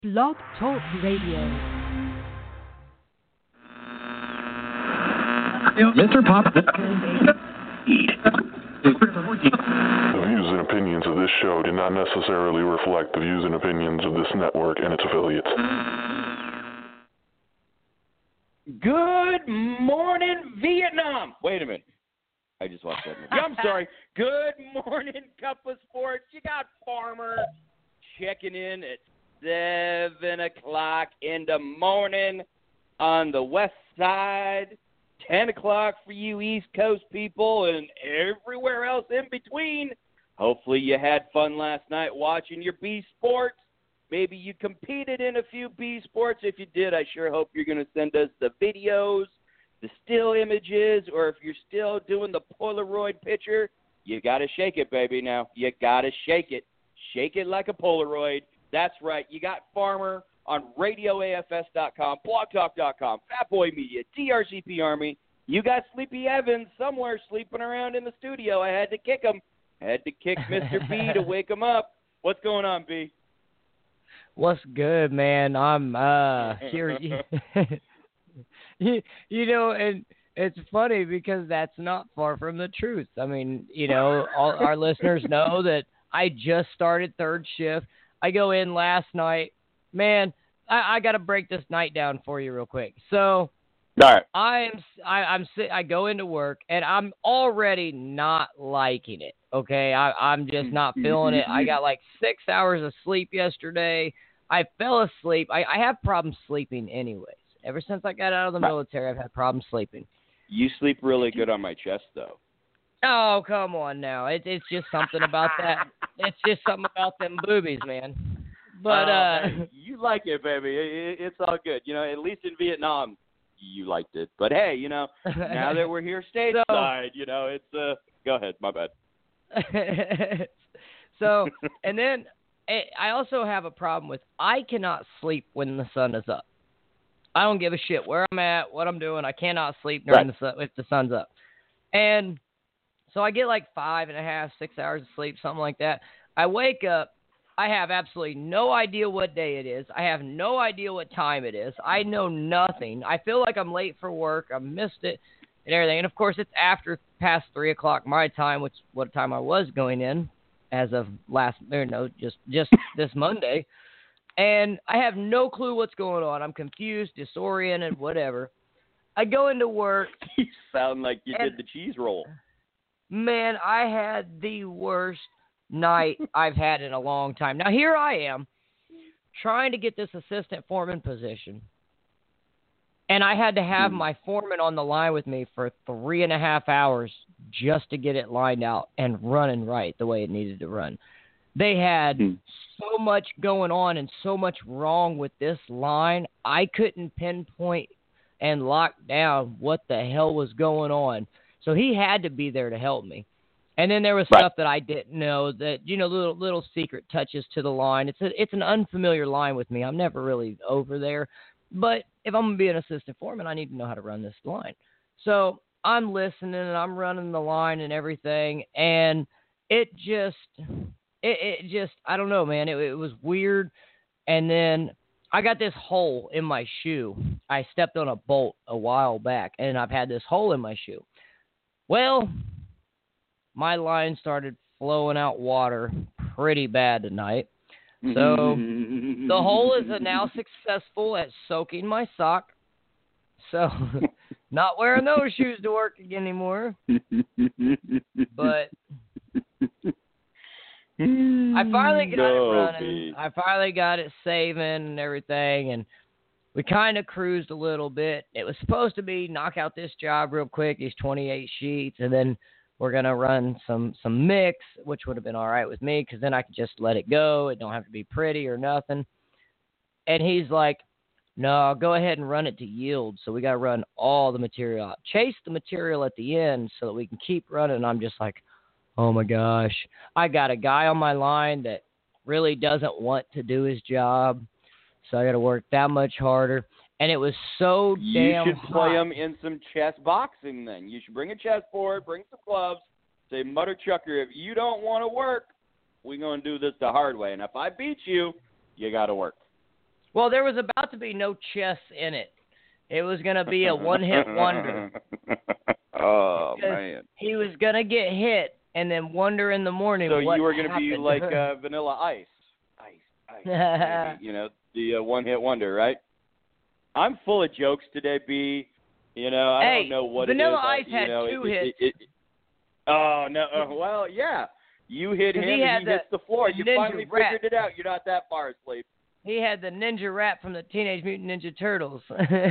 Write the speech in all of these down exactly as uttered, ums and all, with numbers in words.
Blog Talk Radio. Mister Pop. The views and opinions of this show do not necessarily reflect the views and opinions of this network and its affiliates. Good morning, Vietnam. Wait a minute. I just watched that movie. I'm sorry. Good morning, Cup of Sports. You got Farmer checking in at seven o'clock in the morning on the west side, ten o'clock for you East Coast people, and everywhere else in between. Hopefully you had fun last night watching your B Sports. Maybe you competed in a few B Sports. If you did, I sure hope you're going to send us the videos, the still images, or if you're still doing the Polaroid picture, you got to shake it, baby, now. You got to shake it. Shake it like a Polaroid. That's right. You got Farmer on radio A F S dot com, blog talk dot com, Fatboy Media, T R C P Army. You got Sleepy Evans somewhere sleeping around in the studio. I had to kick him. I had to kick Mister B to wake him up. What's going on, B? What's good, man? I'm uh here. you, you know, and it's funny because that's not far from the truth. I mean, you know, all our listeners know that I just started third shift. I go in last night. Man, I, I got to break this night down for you real quick. So, all right. I'm I, I'm I go into work and I'm already not liking it. Okay, I, I'm just not feeling it. I got like six hours of sleep yesterday. I fell asleep. I, I have problems sleeping anyways. Ever since I got out of the military, I've had problems sleeping. You sleep really good on my chest, though. Oh, come on now. It, it's just something about that. It's just something about them boobies, man. But uh, uh, hey, you like it, baby. It, it's all good. You know, at least in Vietnam, you liked it. But hey, you know, now that we're here stateside, so, you know, it's uh. Go ahead, my bad. so, and then I also have a problem with I cannot sleep when the sun is up. I don't give a shit where I'm at, what I'm doing. I cannot sleep during right. the sun if the sun's up. And so I get like five and a half, six hours of sleep, something like that. I wake up. I have absolutely no idea what day it is. I have no idea what time it is. I know nothing. I feel like I'm late for work. I missed it and everything. And, of course, it's after past three o'clock my time, which is what time I was going in as of last or no, just, just this Monday. And I have no clue what's going on. I'm confused, disoriented, whatever. I go into work. You sound like you and, did the cheese roll. Man, I had the worst night I've had in a long time. Now, here I am trying to get this assistant foreman position. And I had to have my foreman on the line with me for three and a half hours just to get it lined out and running right the way it needed to run. They had hmm. so much going on and so much wrong with this line, I couldn't pinpoint and lock down what the hell was going on. So he had to be there to help me. And then there was right. stuff that I didn't know that, you know, little little secret touches to the line. It's a, it's an unfamiliar line with me. I'm never really over there. But if I'm going to be an assistant foreman, I need to know how to run this line. So I'm listening and I'm running the line and everything. And it just, it, it just, I don't know, man. It, it was weird. And then I got this hole in my shoe. I stepped on a bolt a while back, and I've had this hole in my shoe. Well, my line started flowing out water pretty bad tonight. So the hole is now successful at soaking my sock. So not wearing those shoes to work anymore. But I finally got no, it running. babe. I finally got it saving and everything, and we kind of cruised a little bit. It was supposed to be knock out this job real quick, these twenty-eight sheets, and then we're going to run some, some mix, which would have been all right with me because then I could just let it go. It don't have to be pretty or nothing. And he's like, no, go ahead and run it to yield. So we got to run all the material out. Chase the material at the end so that we can keep running. And I'm just like, oh, my gosh. I got a guy on my line that really doesn't want to do his job. So I got to work that much harder. And it was so you damn should hot. play them in some chess boxing then. You should bring a chessboard, bring some gloves, say, Mother Chucker, if you don't want to work, we're going to do this the hard way. And if I beat you, you got to work. Well, there was about to be no chess in it. It was going to be a one-hit wonder. Oh, man. He was going to get hit and then wonder in the morning so what you were going to be happened. like uh, Vanilla Ice. Ice, ice. Maybe, you know, the uh, one-hit wonder, right? I'm full of jokes today, B. You know, I hey, don't know what Vanilla it Ice is. I, had you know, two it, hits. It, it, it, oh, no. Uh, well, yeah. You hit him he and he the, hits the floor. the You ninja finally rap. figured it out. You're not that far asleep. He had the ninja rap from the Teenage Mutant Ninja Turtles.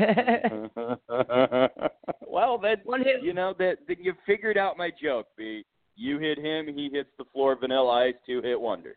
Well, then, One hit. you know, that, that you figured out my joke, B. You hit him, he hits the floor, Vanilla Ice, two-hit wonder.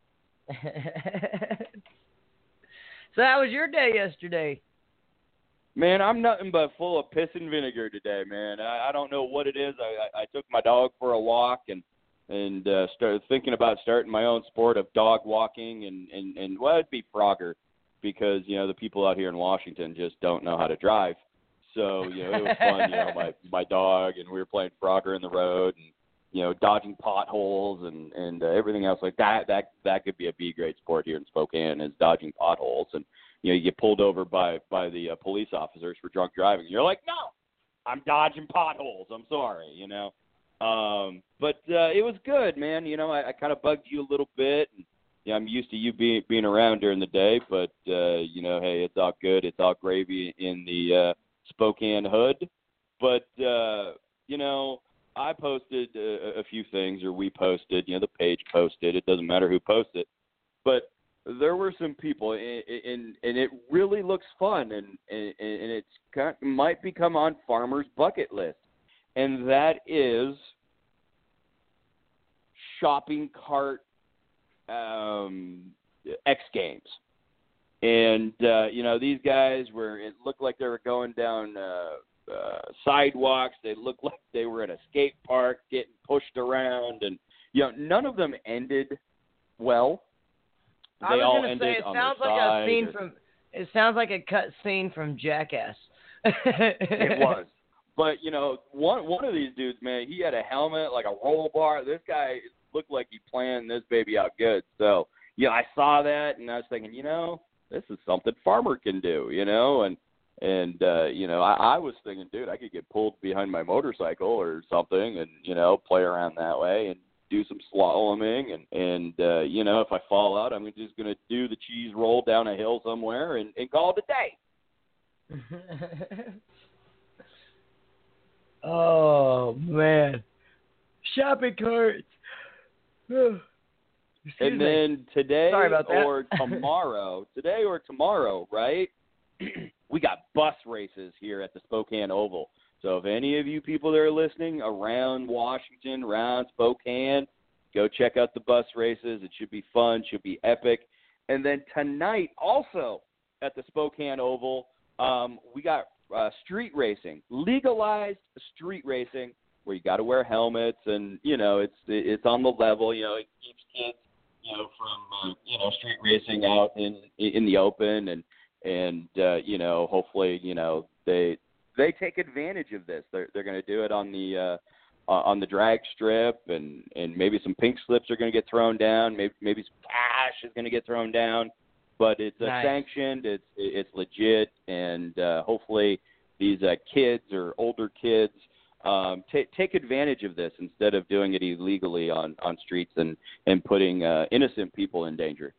So how was your day yesterday? Man, I'm nothing but full of piss and vinegar today, man. I, I don't know what it is. I, I, I took my dog for a walk and and uh, started thinking about starting my own sport of dog walking, and, and, and well, it'd be Frogger because, you know, the people out here in Washington just don't know how to drive. So, you know, it was fun, you know, my, my dog, and we were playing Frogger in the road and, you know, dodging potholes and, and uh, everything else like that. That that could be a B-grade sport here in Spokane, is dodging potholes. And, you know, you get pulled over by, by the uh, police officers for drunk driving. You're like, no, I'm dodging potholes. I'm sorry, you know. Um, but uh, it was good, man. You know, I, I kind of bugged you a little bit. And, you know, I'm used to you being being around during the day, but, uh, you know, hey, it's all good. It's all gravy in the uh, Spokane hood. But, uh, you know, I posted a, a few things, or we posted, you know, the page posted. It doesn't matter who posted. But there were some people, and, and, and it really looks fun, and, and, and it's kind of, might become on farmers' bucket list. And that is shopping cart um, X Games. And, uh, you know, these guys were, it looked like they were going down uh, uh, sidewalks. They looked like they were at a skate park getting pushed around. And, you know, none of them ended well. They I was all gonna ended say, it on sounds their like side a scene or, from. It sounds like a cut scene from Jackass. It was. But, you know, one one of these dudes, man, he had a helmet, like a roll bar. This guy looked like he planned this baby out good. So, yeah, I saw that, and I was thinking, you know, this is something Farmer can do, you know. And, and uh, you know, I, I was thinking, dude, I could get pulled behind my motorcycle or something and, you know, play around that way and do some slaloming. And, and uh, you know, if I fall out, I'm just going to do the cheese roll down a hill somewhere and, and call it a day. Oh, man. Shopping carts. and Excuse then me. today Sorry about that. or tomorrow, today or tomorrow, right, we got bus races here at the Spokane Oval. So if any of you people that are listening around Washington, around Spokane, go check out the bus races. It should be fun, should be epic. And then tonight also at the Spokane Oval, um, we got Uh, street racing, legalized street racing, where you got to wear helmets, and you know it's it's on the level. You know, it keeps kids, you know, from uh, you know street racing out in in the open, and and uh, you know hopefully you know they they take advantage of this. They're they're going to do it on the uh, on the drag strip, and and maybe some pink slips are going to get thrown down. Maybe maybe some cash is going to get thrown down. But it's uh, Nice. sanctioned, it's it's legit, and uh, hopefully these uh, kids or older kids um, t- take advantage of this instead of doing it illegally on, on streets and, and putting uh, innocent people in danger.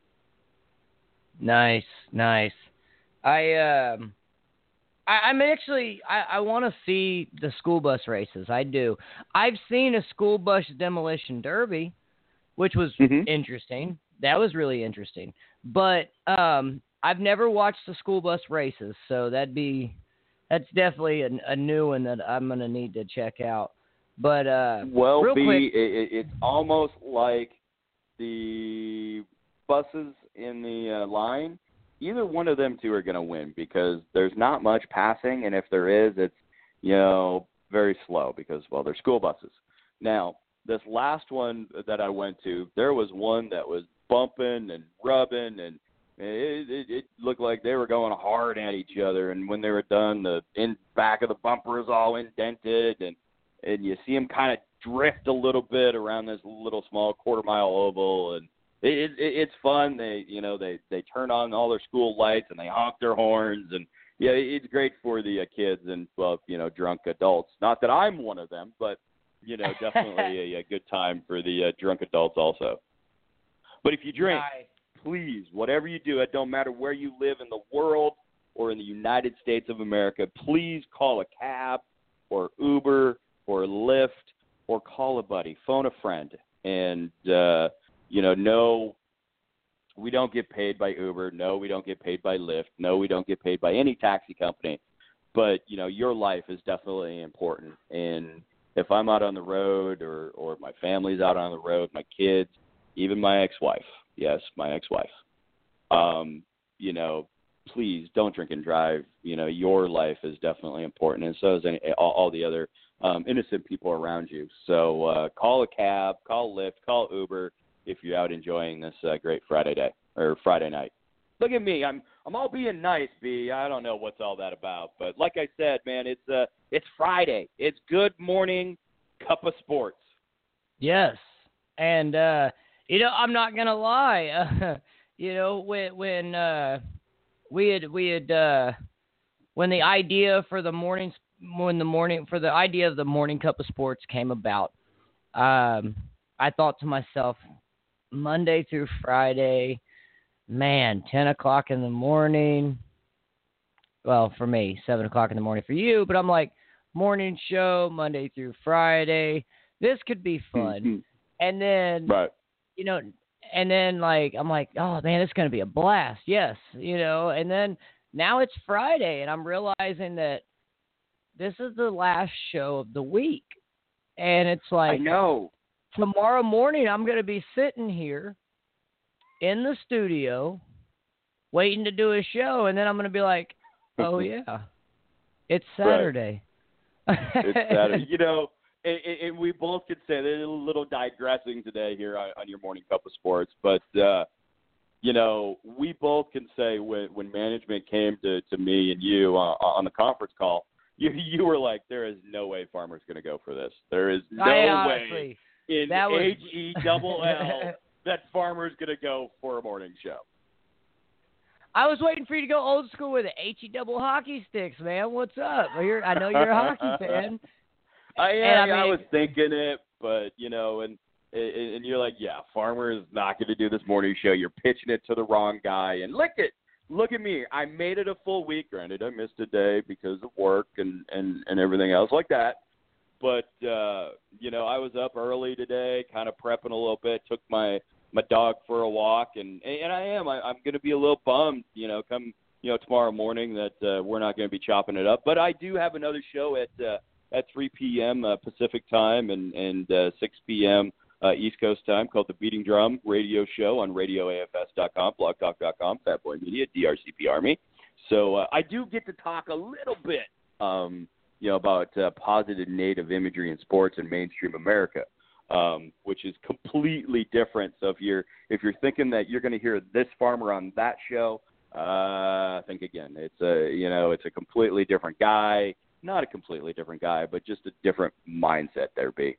Nice, nice. I um, I, I'm actually I, I want to see the school bus races. I do. I've seen a school bus demolition derby, which was Mhm. interesting. That was really interesting. But um, I've never watched the school bus races, so that'd be that's definitely a, a new one that I'm gonna need to check out. But uh, Well, real B, quick, it, it's almost like the buses in the uh, line. Either one of them two are going to win because there's not much passing, and if there is, it's you know very slow because well they're school buses. Now this last one that I went to, there was one that was bumping and rubbing, and it, it, it looked like they were going hard at each other. And when they were done, the in back of the bumper is all indented, and and you see them kind of drift a little bit around this little small quarter mile oval, and it, it, it's fun. They, you know, they, they turn on all their school lights and they honk their horns, and yeah, it's great for the uh, kids and, well, you know, drunk adults. Not that I'm one of them, but, you know, definitely a, a good time for the uh, drunk adults also. But if you drink, Nice. please, whatever you do, it don't matter where you live in the world or in the United States of America, please call a cab or Uber or Lyft or call a buddy, phone a friend. And, uh, you know, no, we don't get paid by Uber. No, we don't get paid by Lyft. No, we don't get paid by any taxi company. But, you know, your life is definitely important. And if I'm out on the road or, or my family's out on the road, my kids, even my ex-wife, yes, my ex-wife, um, you know, please don't drink and drive. You know, your life is definitely important, and so is any, all, all the other um, innocent people around you. So uh, call a cab, call Lyft, call Uber if you're out enjoying this uh, great Friday day or Friday night. Look at me, I'm I'm all being nice, B. I don't know what's all that about, but like I said, man, it's uh it's Friday. It's Good Morning Cup of Sports. Yes, and uh, you know, I'm not gonna lie. Uh, you know, when when uh, we had we had uh, when the idea for the morning when the morning for the idea of the Morning Cup of Sports came about, um, I thought to myself, Monday through Friday, man, ten o'clock in the morning. Well, for me, seven o'clock in the morning for you. But I'm like, morning show Monday through Friday. This could be fun. Mm-hmm. And then, right. you know, and then like, I'm like, oh man, it's going to be a blast. Yes. You know, and then now it's Friday and I'm realizing that this is the last show of the week. And it's like, I know. Tomorrow morning, I'm going to be sitting here in the studio waiting to do a show. And then I'm going to be like, oh yeah, it's Saturday. Right. It's Saturday. You know, And, and we both could say there's a little digressing today here on, on your Morning Cup of Sports, but uh, you know, we both can say when when management came to, to me and you uh, on the conference call, you you were like, there is no way Farmer's going to go for this. There is no I, way honestly, in that was... H E double L that Farmer's going to go for a morning show. I was waiting for you to go old school with the H E double hockey sticks, man. What's up? You're, I know you're a hockey fan. I, yeah, and, I, mean, I was it, thinking it, but, you know, and and you're like, yeah, Farmer is not going to do this morning show. You're pitching it to the wrong guy. And look at look at me. I made it a full week. Granted, I missed a day because of work and, and, and everything else like that. But, uh, you know, I was up early today, kind of prepping a little bit, took my, my dog for a walk, and, and I am. I, I'm going to be a little bummed, you know, come, you know, tomorrow morning that uh, we're not going to be chopping it up. But I do have another show at uh, at three p.m. Uh, Pacific time and, and uh, six p.m. Uh, East Coast time called The Beating Drum Radio Show on radio A F S dot com, blog talk dot com, Fat Boy Media, D R C P Army. So uh, I do get to talk a little bit, um, you know, about uh, positive native imagery in sports in mainstream America, um, which is completely different. So if you're if you're thinking that you're going to hear this farmer on that show, uh, think again. It's a you know it's a completely different guy. Not a completely different guy, but just a different mindset there, B.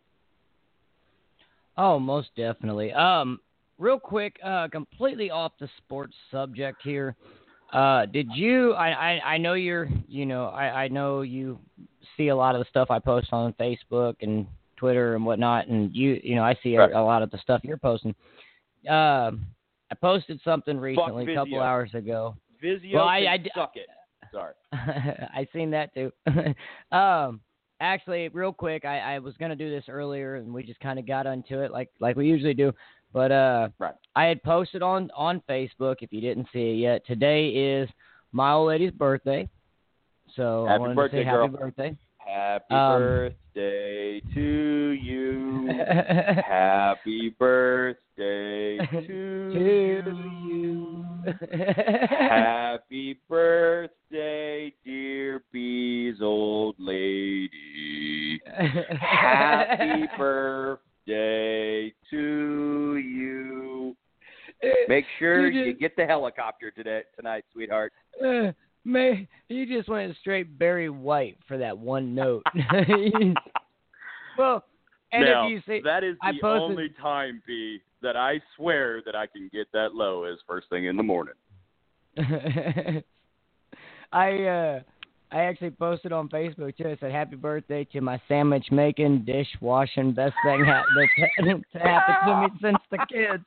Oh, most definitely. Um, real quick, uh, completely off the sports subject here. Uh, did you? I, I, I know you're. You know, I, I know you see a lot of the stuff I post on Facebook and Twitter and whatnot, and you, you know, I see right. a, a lot of the stuff you're posting. Uh, I posted something recently, a couple hours ago. Vizio well, I, I, suck it. Sorry. I seen that too. um, actually, real quick, I, I was gonna do this earlier, and we just kind of got onto it, like like we usually do. But uh, right. I had posted on on Facebook. If you didn't see it yet, today is my old lady's birthday. So happy I wanted birthday, to say girl. happy birthday. Happy um, birthday to you. Happy birthday to, to you. Happy birthday, dear B's old lady. Happy birthday to you. Make sure you, just, you get the helicopter today tonight, sweetheart. Uh, May you just went straight Barry White for that one note. Well, And now, if you see, that is I the posted, only time, B, that I swear that I can get that low is first thing in the morning. I uh, I actually posted on Facebook too. I said, "Happy birthday to my sandwich making, dish washing, best thing ha- that's happened to me since the kids."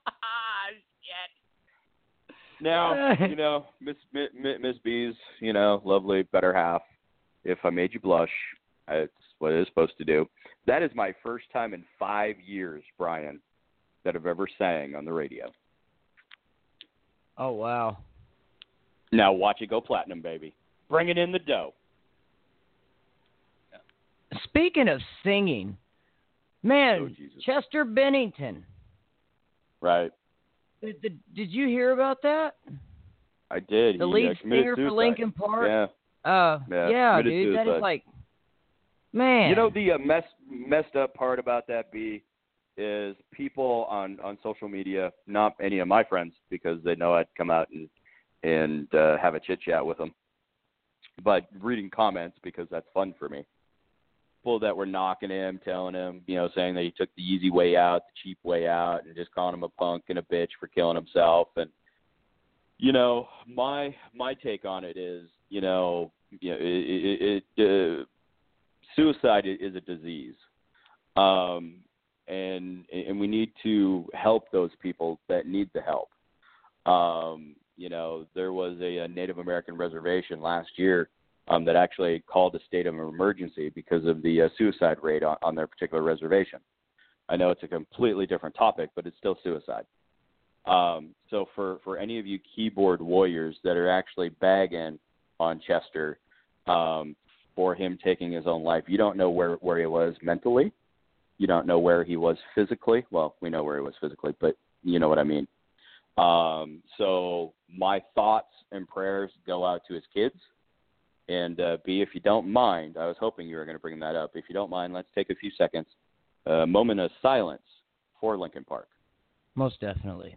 Now, you know, Miss Miss B's, you know, lovely, better half. If I made you blush, it's what it is supposed to do. That is my first time in five years, Brian, that I've ever sang on the radio. Oh, wow. Now watch it go platinum, baby. Bring it in the dough. Speaking of singing, man, Oh, Jesus. Chester Bennington. Right. Did, did, did you hear about that? I did. The he, lead uh, committed singer suicide. for Linkin Park? Yeah. Uh, Yeah, yeah, committed dude. That suicide. is like, man. You know, the uh, mess, messed up part about that, B, is people on, on social media, not any of my friends, because they know I'd come out and, and uh, have a chit-chat with them, but reading comments because that's fun for me. People that were knocking him, telling him, you know, saying that he took the easy way out, the cheap way out, and just calling him a punk and a bitch for killing himself. And, you know, my my take on it is, you know, you know, it, it, it uh, suicide is a disease, um, and and we need to help those people that need the help. Um, you know, there was a, a Native American reservation last year um, that actually called a state of emergency because of the uh, suicide rate on, on their particular reservation. I know it's a completely different topic, but it's still suicide. Um, so for, for any of you keyboard warriors that are actually bagging on Chester um, for him taking his own life, you don't know where, where he was mentally. You don't know where he was physically. Well, we know where he was physically, but you know what I mean. Um, so my thoughts and prayers go out to his kids. And uh, B, if you don't mind, I was hoping you were going to bring that up. If you don't mind, let's take a few seconds, a moment of silence for Linkin Park. Most definitely.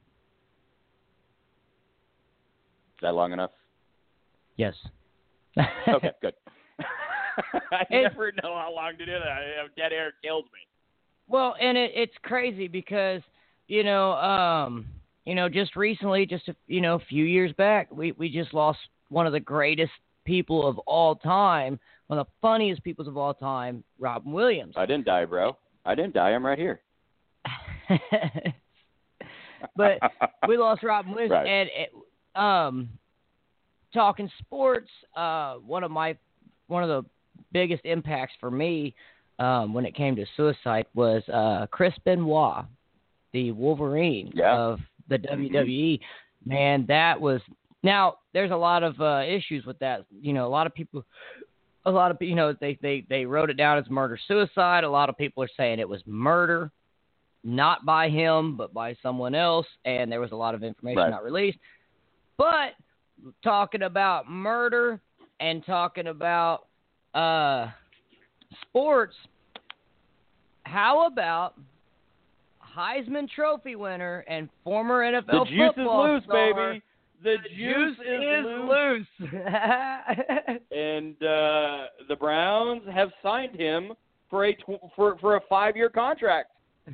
Is that long enough? Yes. Okay, good. I It's- never know how long to do that. Dead air kills me. Well, and it, it's crazy because, you know, um, you know, just recently, just a, you know, a few years back, we, we just lost one of the greatest people of all time, one of the funniest people of all time, Robin Williams. I didn't die, bro. I didn't die. I'm right here. But we lost Robin Williams, Right. and it, um, talking sports, uh, one of my one of the biggest impacts for me um, when it came to suicide was uh, Chris Benoit, the Wolverine Yeah. of the Mm-hmm. W W E. Man, that was now. There's a lot of uh, issues with that. You know, a lot of people, a lot of you know, they they they wrote it down as murder suicide. A lot of people are saying it was murder, not by him, but by someone else, and there was a lot of information Right. not released. But talking about murder and talking about uh, sports, how about Heisman Trophy winner and former N F L The juice is football loose, star, baby. The, The juice, is, loose. loose. And uh, the Browns have signed him for a tw- for for a five year contract.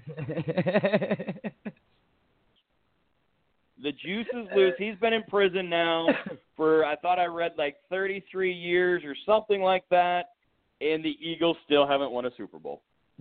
The juice is loose. He's been in prison now for, I thought I read like thirty-three years or something like that, and the Eagles still haven't won a Super Bowl.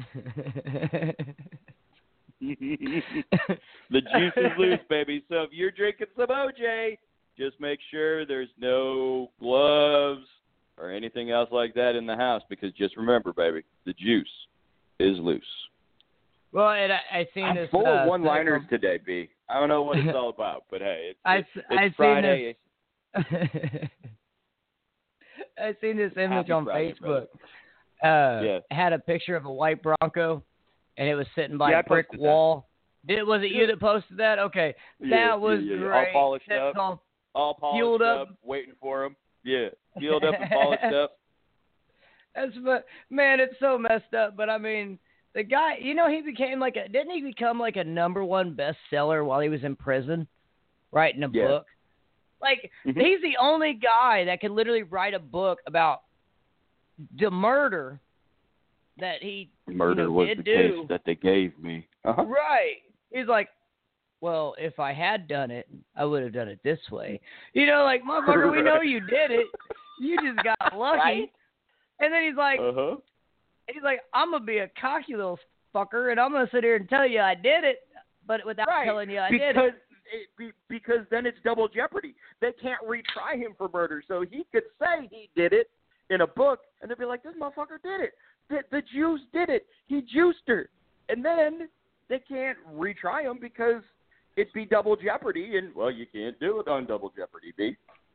The juice is loose, baby. So if you're drinking some O J, just make sure there's no gloves or anything else like that in the house, because just remember, baby, the juice is loose. Well, and I, I seen I'm this. full uh, of one-liners thing today, B. I don't know what it's all about, but hey, it's, I, it's, s- it's I Friday. seen this. I seen this image Happy on Friday, Facebook. Uh, Yeah. Had a picture of a white Bronco, and it was sitting by Yeah, I a brick posted that. wall. Did was it you that posted that? Okay, Yeah, that was yeah, yeah, yeah. great. All polished That's up. all- All polished Fueled up. up, waiting for him. Yeah, fueled up and polished up. That's but man, it's so messed up. But I mean, the guy, you know, he became like a didn't he become like a number one bestseller while he was in prison, writing a Yeah. book? Like Mhm. he's the only guy that could literally write a book about the murder that he Murder you know, was did the do. case that they gave me. Uh-huh. Right. He's like, well, if I had done it, I would have done it this way. You know, like, motherfucker, we know you did it. You just got lucky. Right? And then he's like, Uh-huh. he's like, I'm going to be a cocky little fucker, and I'm going to sit here and tell you I did it, but without Right. telling you I because did it. it be, because then it's double jeopardy. They can't retry him for murder, so he could say he did it in a book, and they'd be like, this motherfucker did it. The, the Jews did it. He juiced her. And then they can't retry him because it'd be double jeopardy, and, well, you can't do it on double jeopardy, B.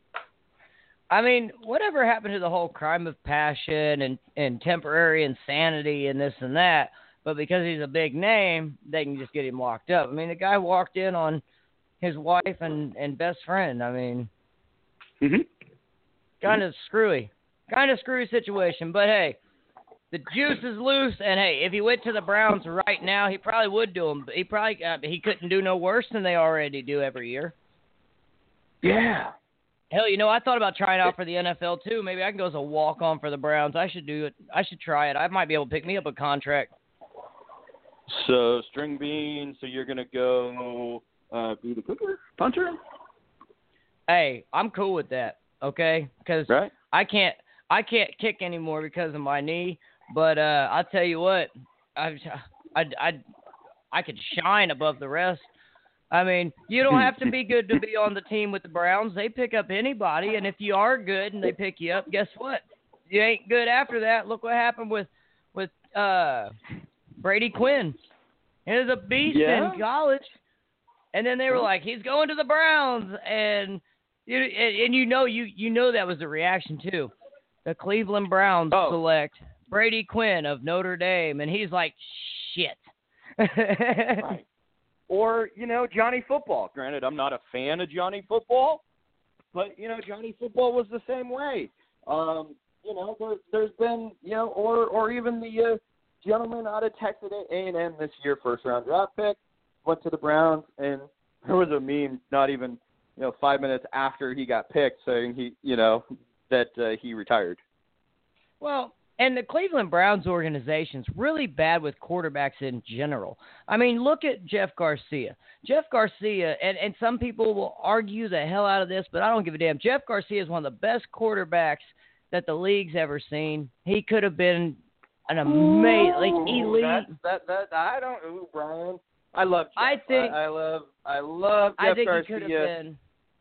I mean, whatever happened to the whole crime of passion and, and temporary insanity and this and that, but because he's a big name, they can just get him locked up. I mean, the guy walked in on his wife and, and best friend. I mean, Mm-hmm. kind of screwy. Kind of screwy situation. But, hey, the juice is loose. And, hey, if he went to the Browns right now, he probably would do them. He probably uh, he couldn't do no worse than they already do every year. Yeah. Hell, you know, I thought about trying out for the N F L, too. Maybe I can go as a walk-on for the Browns. I should do it. I should try it. I might be able to pick me up a contract. So, string bean, so you're going to go uh, be the cooker, punter? Hey, I'm cool with that, okay? Because Right. I can't I can't kick anymore because of my knee. But uh, I'll tell you what, I, I, I, I could shine above the rest. I mean, you don't have to be good to be on the team with the Browns. They pick up anybody, and if you are good and they pick you up, guess what? You ain't good after that. Look what happened with with uh, Brady Quinn. He was a beast Yeah. in college, and then they were like, he's going to the Browns, and you and, and you know you you know that was the reaction too. The Cleveland Browns Oh. select Brady Quinn of Notre Dame, and he's like, shit. Right. Or, you know, Johnny Football. Granted, I'm not a fan of Johnny Football, but, you know, Johnny Football was the same way. Um, you know, there, there's been, you know, or or even the uh, gentleman out of Texas A and M this year, first-round draft pick, went to the Browns, and there was a meme not even, you know, five minutes after he got picked saying he, you know, that uh, he retired. Well, and the Cleveland Browns organization's really bad with quarterbacks in general. I mean, look at Jeff Garcia. Jeff Garcia, and, and some people will argue the hell out of this, but I don't give a damn. Jeff Garcia is one of the best quarterbacks that the league's ever seen. He could have been an amazing, like, elite. That, that, that, I don't, ooh, Brian. I love Jeff. I think- I, I love, I love Jeff I think Garcia. he could have been.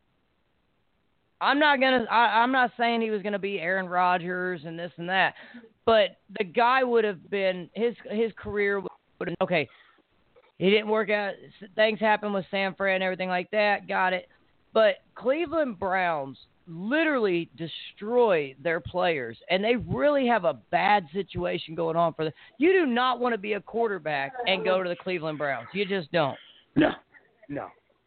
I'm not gonna. I, I'm not saying he was gonna be Aaron Rodgers and this and that, but the guy would have been his his career would have. Okay, he didn't work out. Things happened with San Fran and everything like that. Got it. But Cleveland Browns literally destroy their players, and they really have a bad situation going on for them. You do not want to be a quarterback and go to the Cleveland Browns. You just don't. No, no.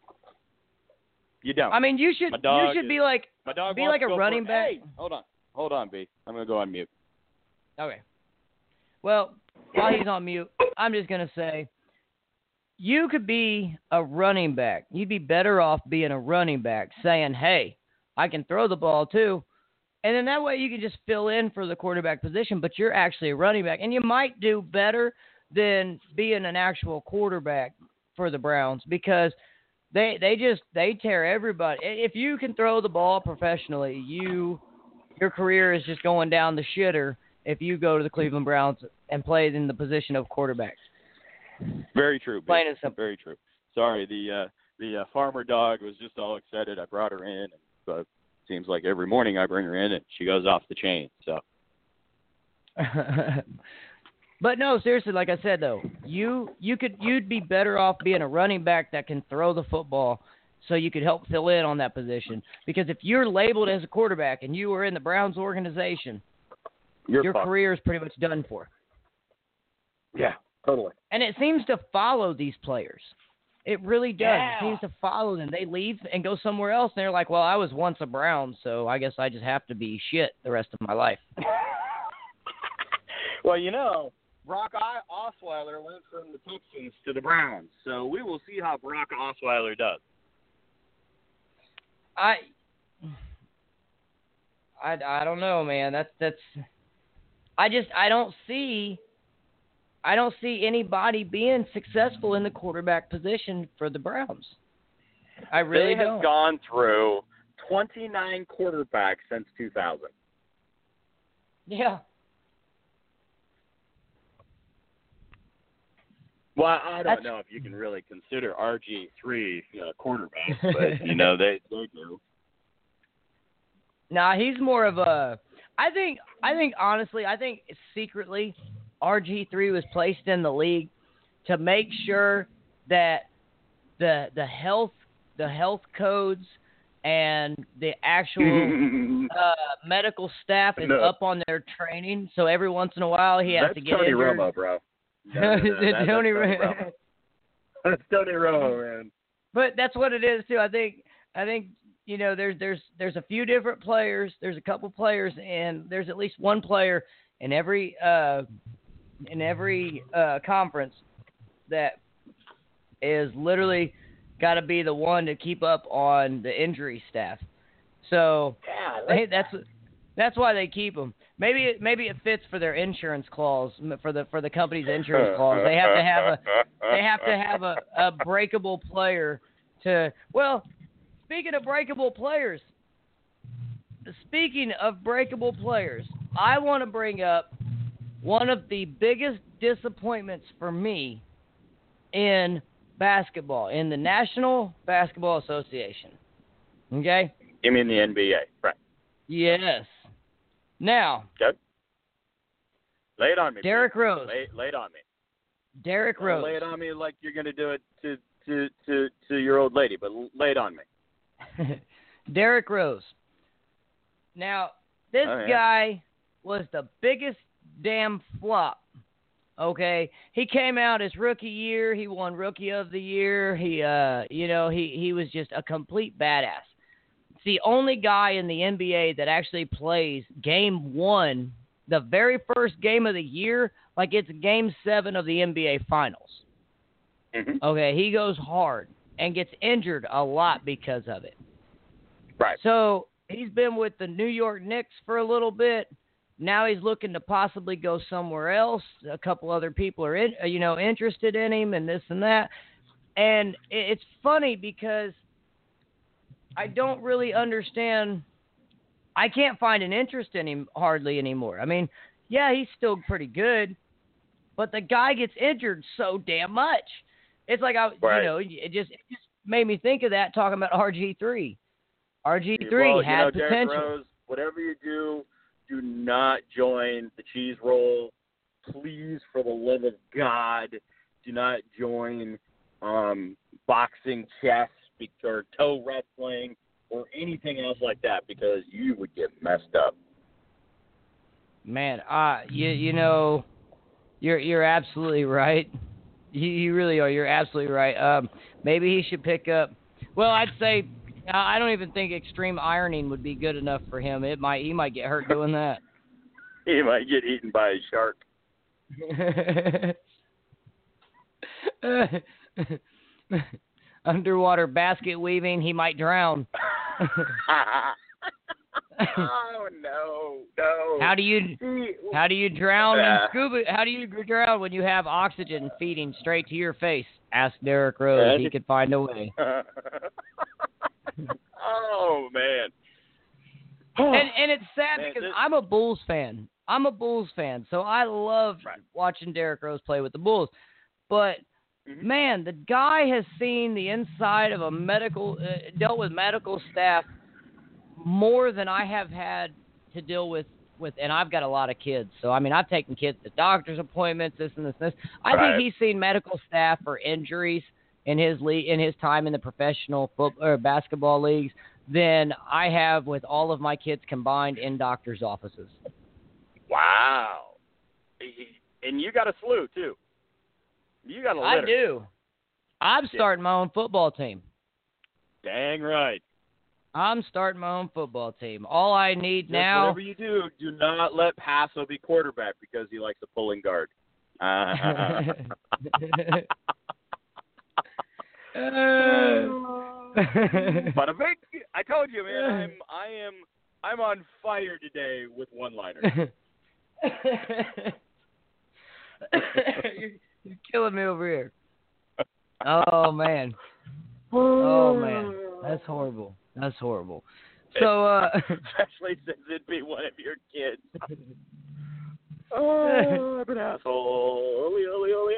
You don't. I mean, you should My dog you should is- be like My dog be wants like to a go running for, back. Hey, hold on. Hold on, B. I'm going to go on mute. Okay. Well, while he's on mute, I'm just going to say you could be a running back. You'd be better off being a running back saying, hey, I can throw the ball too. And then that way you can just fill in for the quarterback position, but you're actually a running back. And you might do better than being an actual quarterback for the Browns because they they just they tear everybody. If you can throw the ball professionally, you your career is just going down the shitter if you go to the Cleveland Browns and play in the position of quarterback. Very true. B. Plain and simple. Very true. Sorry, the uh, the uh, farmer dog was just all excited. I brought her in. And, uh, seems like every morning I bring her in and she goes off the chain. So. But no, seriously, like I said though, you you could you'd be better off being a running back that can throw the football, so you could help fill in on that position. Because if you're labeled as a quarterback and you were in the Browns organization, You're your fucked. career is pretty much done for. Yeah, totally. And it seems to follow these players. It really does. Yeah. It seems to follow them. They leave and go somewhere else, and they're like, well, I was once a Brown, so I guess I just have to be shit the rest of my life. Well, you know, Brock Osweiler went from the Texans to the Browns, so we will see how Brock Osweiler does. I, I, I don't know, man. That's that's. I just I don't see I don't see anybody being successful in the quarterback position for the Browns. I really they have don't. gone through twenty-nine quarterbacks since two thousand. Yeah. Well, I don't That's... know if you can really consider R G three uh, quarterbacks, but, you know, they, they do. Nah, he's more of a I think I think honestly, I think secretly R G three was placed in the league to make sure that the the health the health codes and the actual uh, medical staff is no. up on their training. So every once in a while he has that's to get Tony injured. Romo, bro. No, no, no, Is it that, Tony that's, Tony Romo? Romo. That's Tony Romo, man. But that's what it is too. I think I think you know there's there's there's a few different players. There's a couple players, and there's at least one player in every uh, in every uh, conference that is literally got to be the one to keep up on the injury staff. So yeah, they, that's that's why they keep them. Maybe it, maybe it fits for their insurance clause for the for the company's insurance clause. They have to have a they have to have a, a breakable player to. Well, speaking of breakable players, speaking of breakable players, I want to bring up one of the biggest disappointments for me in basketball, in the National Basketball Association. Okay? You mean the N B A, right? Yes. Now, okay. Lay it on me. Derrick please. Rose. Lay, lay it on me. Derrick Don't Rose. lay it on me like you're going to do it to, to, to, to your old lady, but lay it on me. Derrick Rose. Now, this oh, yeah. guy was the biggest damn flop. Okay, he came out his rookie year. He won Rookie of the Year. He, uh, you know, he he was just a complete badass. It's the only guy in the N B A that actually plays game one, the very first game of the year, like it's game seven of the N B A Finals. Mm-hmm. Okay, he goes hard and gets injured a lot because of it. Right. So he's been with the New York Knicks for a little bit. Now he's looking to possibly go somewhere else. A couple other people are, in, you know, interested in him and this and that. And it's funny because I don't really understand. I can't find an interest in him hardly anymore. I mean, yeah, he's still pretty good, but the guy gets injured so damn much. It's like I, right. you know, it just it just made me think of that talking about R G three. R G three well, had you know, potential. Derrick Rose, whatever you do, do not join the cheese roll. Please, for the love of God, do not join um, boxing, chess, or toe wrestling, or anything else like that, because you would get messed up. Man, uh, you you know, you're you're absolutely right. You, you really are. You're absolutely right. Um, maybe he should pick up. Well, I'd say. I don't even think extreme ironing would be good enough for him. It might he might get hurt doing that. He might get eaten by a shark. Underwater basket weaving, he might drown. Oh no, no. How do you how do you drown in uh, scuba? How do you drown when you have oxygen feeding straight to your face? Ask Derrick Rose. He could find a way. Oh man. And and it's sad man, because this... I'm a Bulls fan. I'm a Bulls fan, so I love right. watching Derrick Rose play with the Bulls. But mm-hmm. man, the guy has seen the inside of a medical, uh, dealt with medical staff more than I have had to deal with. With and I've got a lot of kids, so I mean I've taken kids to doctor's appointments, this and this and this. I right. think he's seen medical staff for injuries in his league, in his time in the professional football or basketball leagues than I have with all of my kids combined in doctors' offices. Wow. And you got a slew, too. You got a litter. I do. I'm starting my own football team. Dang right. I'm starting my own football team. All I need Just now... Whatever you do, do not let Paso be quarterback because he likes a pulling guard. Uh, but a big, I told you, man, I'm, I am, I'm on fire today with one-liners. you're, you're killing me over here. Oh man. Oh man. That's horrible. That's horrible. So, uh, especially since it'd be one of your kids. Oh, I'm an asshole. Only, only, only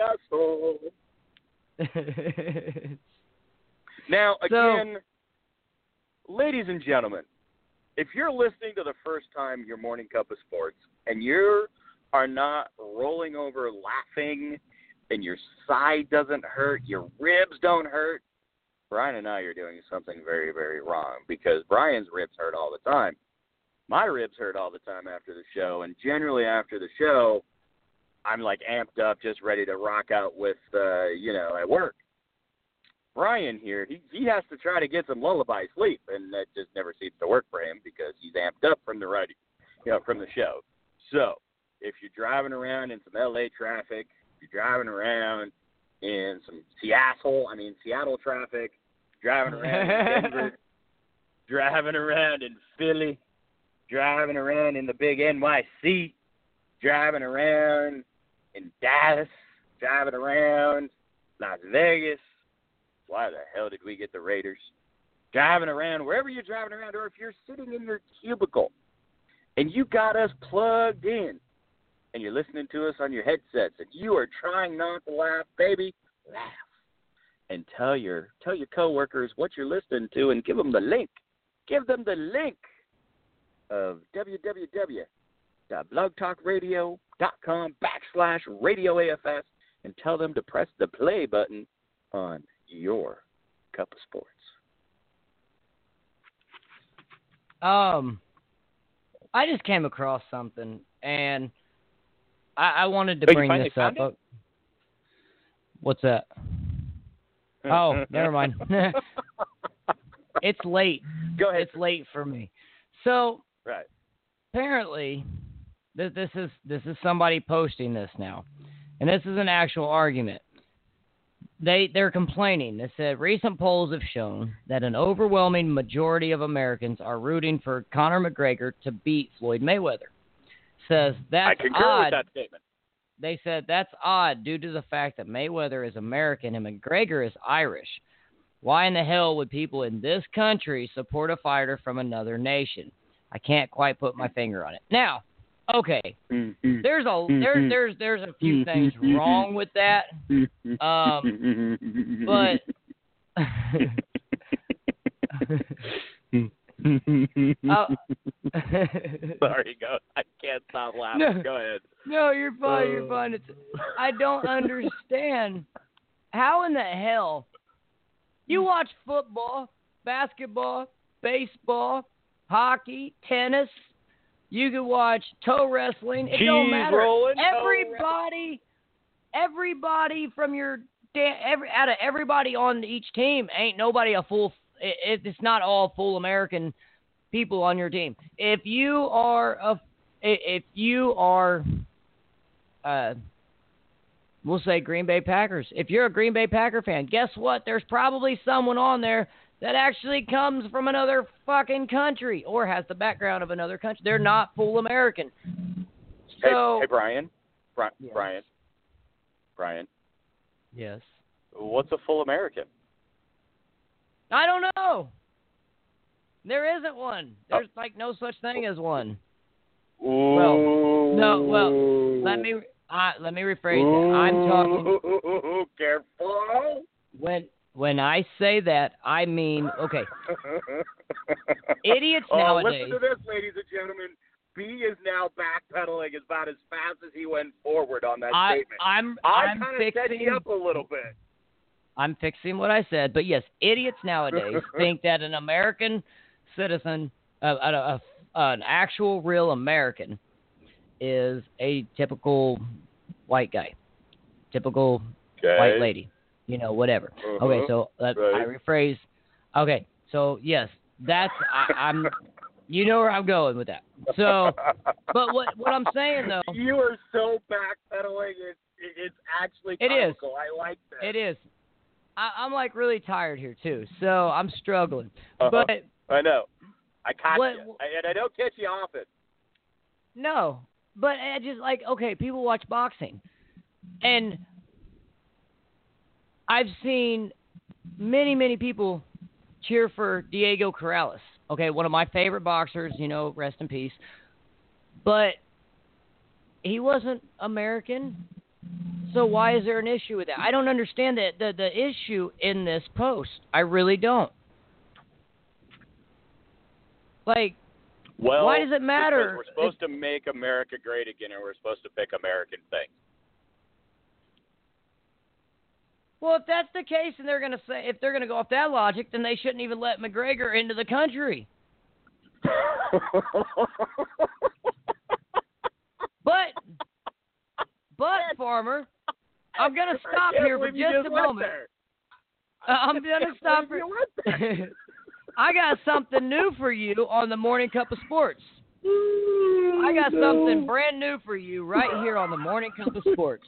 asshole. Now, again, so, ladies and gentlemen, if you're listening to the first time your morning cup of sports and you are not rolling over laughing and your side doesn't hurt, your ribs don't hurt, Brian and I are doing something very, very wrong because Brian's ribs hurt all the time. My ribs hurt all the time after the show, and generally after the show, I'm like amped up, just ready to rock out with, uh, you know, at work. Brian here, he, he has to try to get some lullaby sleep, and that just never seems to work for him because he's amped up from the radio, you know, from the show. So if you're driving around in some L A traffic, if you're driving around in some Seattle, I mean Seattle traffic, driving around in Denver, driving around in Philly, driving around in the big N Y C, driving around in Dallas, driving around Las Vegas. Why the hell did we get the Raiders? Driving around, wherever you're driving around, or if you're sitting in your cubicle and you got us plugged in, and you're listening to us on your headsets, and you are trying not to laugh, baby, laugh. And tell your tell your coworkers what you're listening to and give them the link. Give them the link of www.blogtalkradio.com backslash radio AFS and tell them to press the play button on your cup of sports. Um, I just came across something, and I, I wanted to oh, bring this up. It? What's that? Oh, never mind. It's late. Go ahead. It's late for me. So, right. Apparently, this, this is this is somebody posting this now, and this is an actual argument. They they're complaining. They said recent polls have shown that an overwhelming majority of Americans are rooting for Conor McGregor to beat Floyd Mayweather. Says that's I concur odd. with that statement. They said that's odd due to the fact that Mayweather is American and McGregor is Irish. Why in the hell would people in this country support a fighter from another nation? I can't quite put my finger on it. Now, okay, mm-hmm. there's a there, there's there's a few things wrong with that, um, but uh, sorry, go. I can't stop laughing. No, go ahead. No, you're fine. You're fine. It's, I don't understand how in the hell you watch football, basketball, baseball, hockey, tennis. You can watch toe wrestling. It Cheese don't matter. rolling, Everybody, everybody from your every out of everybody on each team, ain't nobody a full. It, it's not all full American people on your team. If you are a, if you are, uh, we'll say Green Bay Packers. If you're a Green Bay Packer fan, guess what? There's probably someone on there that actually comes from another fucking country or has the background of another country. They're not full American. So, hey, hey Brian, Bri- yes. Brian, Brian. Yes. What's a full American? I don't know. There isn't one. There's oh. like no such thing as one. Ooh. Well, no. Well, let me uh, let me rephrase it. I'm talking. Ooh, careful. When when I say that, I mean okay. Idiots oh, nowadays. Listen to this, ladies and gentlemen. B is now backpedaling about as fast as he went forward on that I, statement. I'm I I'm kind of set fixing. you up a little bit. I'm fixing what I said, but yes, idiots nowadays think that an American citizen, uh, a, a, an actual real American, is a typical white guy, typical okay. white lady, you know, whatever. Uh-huh. Okay, so uh, right. I rephrase. Okay, so yes, that's I, I'm. You know where I'm going with that. So, but what what I'm saying though, you are so backpedaling. It's it's actually it is. comical. I like that. It is. I, I'm like really tired here too, so I'm struggling. Uh-huh. But I know. I caught what, you, I, and I don't catch you often. No, but I just like okay. People watch boxing. And I've seen many, many people cheer for Diego Corrales. Okay, one of my favorite boxers, you know, rest in peace. But he wasn't American, so why is there an issue with that? I don't understand the, the, the issue in this post. I really don't. Like, well, why does it matter? Because we're supposed if, to make America great again, and we're supposed to pick American things. Well, if that's the case, and they're going to say, if they're going to go off that logic, then they shouldn't even let McGregor into the country. But, but Farmer, I'm going to stop here for just a moment. Uh, I'm going to stop for. I got something new for you on the Morning Cup of Sports. I got something brand new for you right here on the Morning Cup of Sports.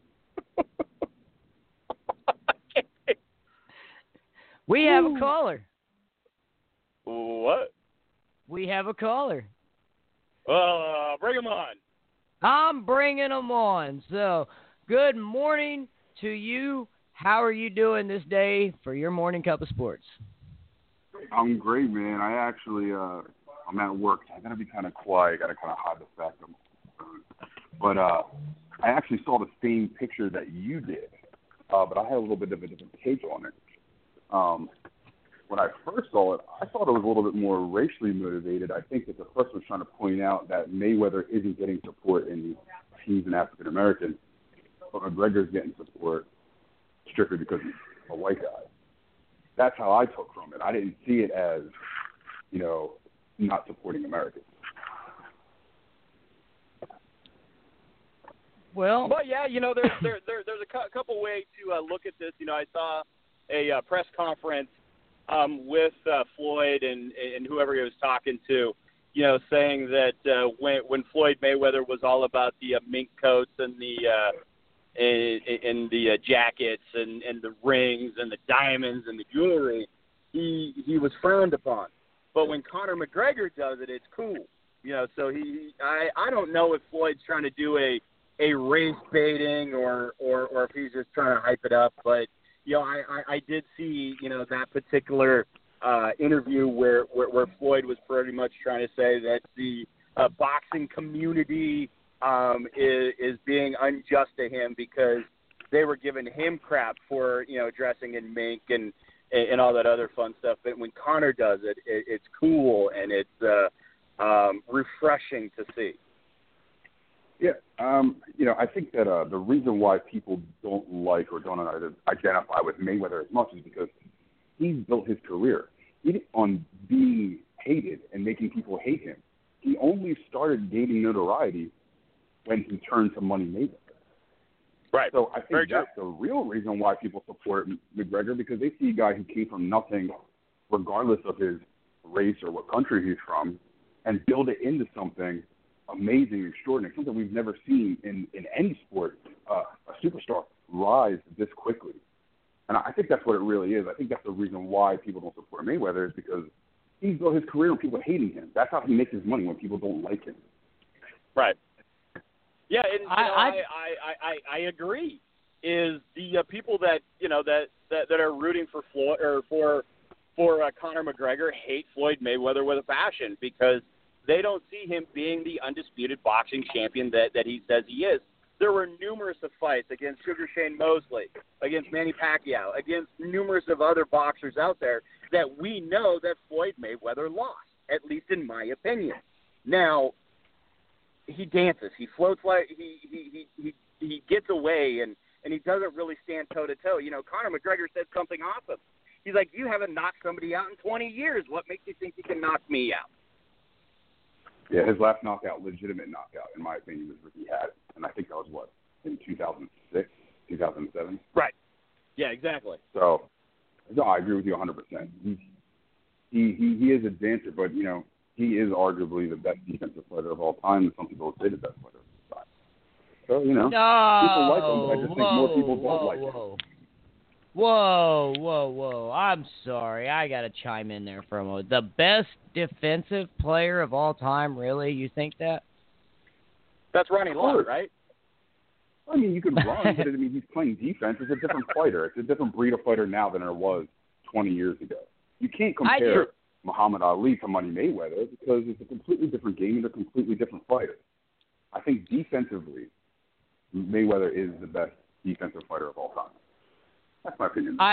We have a caller. What? We have a caller. Uh, bring him on. I'm bringing him on. So, good morning to you. How are you doing this day for your Morning Cup of Sports? I'm great, man. I actually, uh, I'm at work. So I gotta be kind of quiet. Gotta kind of hide the fact I'm. But uh, I actually saw the same picture that you did, uh, but I had a little bit of a different take on it. Um, when I first saw it, I thought it was a little bit more racially motivated. I think that the first was trying to point out that Mayweather isn't getting support in he's an African American, but McGregor's getting support strictly because he's a white guy. That's how I took from it. I didn't see it as, you know, not supporting Americans. Well, but yeah, you know, there's there, there there's a cu- couple ways to uh, look at this. You know, I saw a uh, press conference um, with uh, Floyd and and whoever he was talking to, you know, saying that uh, when when Floyd Mayweather was all about the uh, mink coats and the uh, and, and the uh, jackets and, and the rings and the diamonds and the jewelry, he he was frowned upon. But when Conor McGregor does it, it's cool. You know, so he I, I don't know if Floyd's trying to do a a race baiting or, or, or if he's just trying to hype it up. But, you know, I, I, I did see, you know, that particular uh, interview where, where, where Floyd was pretty much trying to say that the uh, boxing community um, is, is being unjust to him because they were giving him crap for, you know, dressing in mink and, and all that other fun stuff. But when Conor does it, it it's cool and it's uh, um, refreshing to see. Yeah, um, you know, I think that uh, the reason why people don't like or don't identify with Mayweather as much is because he's built his career he, on being hated and making people hate him. He only started gaining notoriety when he turned to Money Mayweather. Right. So I think Very that's true. the real reason why people support McGregor, because they see a guy who came from nothing, regardless of his race or what country he's from, and build it into something amazing, extraordinary, something we've never seen in, in any sport, uh, a superstar rise this quickly. And I think that's what it really is. I think that's the reason why people don't support Mayweather is because he's built his career with people hating him. That's how he makes his money, when people don't like him. Right. Yeah, and you I, know, I, I, I, I, I agree. Is the uh, people that you know that, that, that are rooting for Floyd or for for uh, Conor McGregor hate Floyd Mayweather with a passion because they don't see him being the undisputed boxing champion that, that he says he is. There were numerous of fights against Sugar Shane Mosley, against Manny Pacquiao, against numerous of other boxers out there that we know that Floyd Mayweather lost, at least in my opinion. Now, he dances, he floats like he he he he, he gets away, and, and he doesn't really stand toe to toe. You know, Conor McGregor said something awesome. He's like, "You haven't knocked somebody out in twenty years. What makes you think you can knock me out?" Yeah, his last knockout, legitimate knockout, in my opinion, was Ricky Hatton. And I think that was, what, in two thousand six, two thousand seven? Right. Yeah, exactly. So, no, I agree with you one hundred percent. He, he, he, he is a dancer, but, you know, he is arguably the best defensive fighter of all time, and some people would say the best fighter of all time. So, you know, no, people like him, but I just whoa, think more people don't whoa, like whoa. him. Whoa, whoa, whoa. I'm sorry. I got to chime in there for a moment. The best defensive player of all time, really? You think that? That's Ronnie Lott, right? I mean, you could run, but I mean, he's playing defense. It's a different fighter. It's a different breed of fighter now than it was twenty years ago. You can't compare Muhammad Ali to Money Mayweather because it's a completely different game and a completely different fighter. I think defensively, Mayweather is the best defensive fighter of all time. That's my opinion. I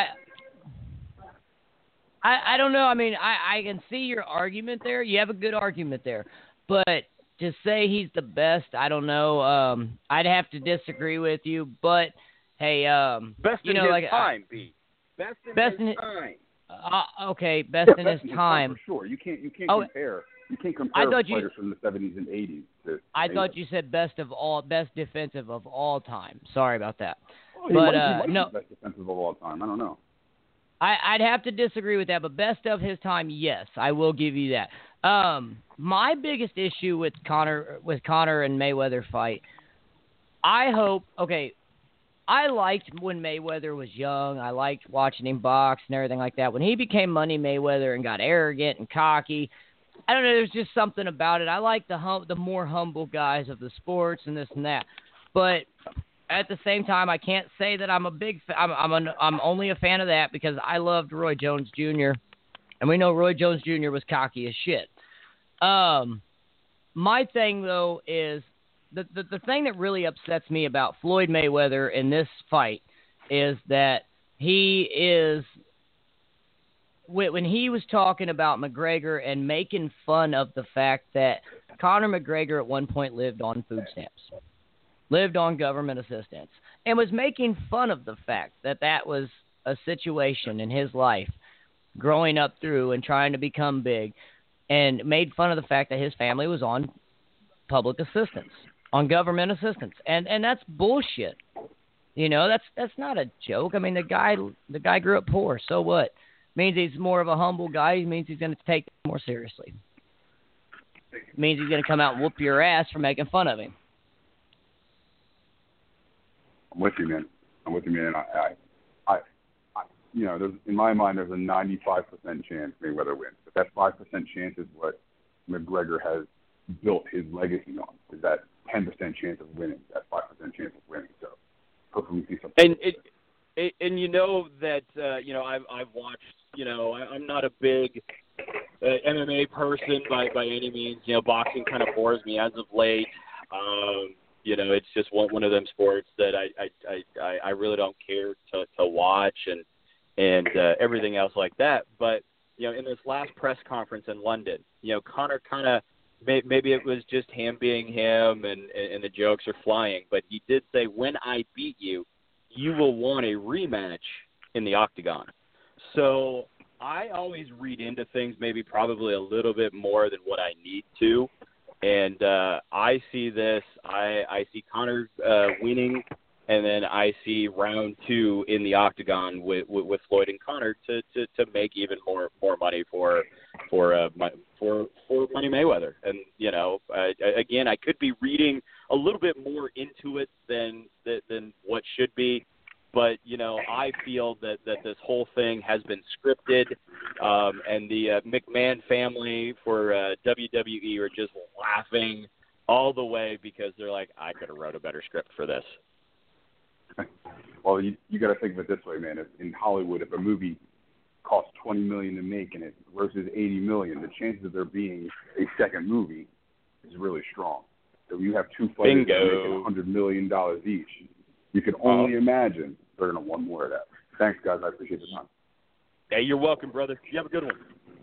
I, I don't know. I mean, I, I can see your argument there. You have a good argument there. But to say he's the best, I don't know. Um, I'd have to disagree with you. But, hey, um, best you in know, his like, time, B. Best in best his in, time. Uh, okay, best yeah, in best his in time. For sure. You can't, you can't oh, compare. You can't compare I thought fighters you, from the seventies and eighties. To I Mayweather. thought you said best of all, best defensive of all time. Sorry about that. Well, he but might, uh, he might no, be the best defensive of all time. I don't know. I, I'd have to disagree with that, but best of his time, yes, I will give you that. Um, my biggest issue with Conor, with Conor and Mayweather fight, I hope. Okay, I liked when Mayweather was young. I liked watching him box and everything like that. When he became Money Mayweather and got arrogant and cocky, I don't know. There's just something about it. I like the hum, the more humble guys of the sports and this and that, but at the same time, I can't say that I'm a big fa- I'm I'm, an, I'm only a fan of that because I loved Roy Jones Junior And we know Roy Jones Junior was cocky as shit. Um, my thing though is the, the the thing that really upsets me about Floyd Mayweather in this fight is that he is when he was talking about McGregor and making fun of the fact that Conor McGregor at one point lived on food stamps. Lived on government assistance, and was making fun of the fact that that was a situation in his life growing up through and trying to become big, and made fun of the fact that his family was on public assistance, on government assistance. And, and that's bullshit. You know, that's, that's not a joke. I mean, the guy, the guy grew up poor. So what? Means he's more of a humble guy. It means he's going to take it more seriously. It means he's going to come out and whoop your ass for making fun of him. I'm with you, man. I'm with you, man. I, I, I, I you know, there's, in my mind, there's a ninety-five percent chance Mayweather wins. But that five percent chance is what McGregor has built his legacy on. Is that ten percent chance of winning, that five percent chance of winning. So hopefully we see something. And it, it, and you know that uh, you know I've I've watched. You know, I, I'm not a big uh, M M A person by by any means. You know, boxing kind of bores me as of late. Um, You know, it's just one one of them sports that I I, I, I really don't care to, to watch and and uh, everything else like that. But you know, in this last press conference in London, you know, Conor kind of may, maybe it was just him being him and and the jokes are flying, but he did say, "When I beat you, you will want a rematch in the octagon." So I always read into things maybe probably a little bit more than what I need to. And uh, I see this. I, I see Conor uh, winning, and then I see round two in the octagon with, with, with Floyd and Conor to, to, to make even more more money for for uh, my, for for Money Mayweather. And you know, uh, again, I could be reading a little bit more into it than than, than what should be. But, you know, I feel that, that this whole thing has been scripted, um, and the uh, McMahon family for uh, W W E are just laughing all the way because they're like, I could have wrote a better script for this. Well, you you got to think of it this way, man. If, in Hollywood, if a movie costs twenty million dollars to make and it versus eighty million dollars, the chances of there being a second movie is really strong. So you have two fighters that are making one hundred million dollars each. You can only uh-huh. imagine they're going to want more of that. Thanks, guys. I appreciate the time. Hey, you're welcome, brother. You have a good one.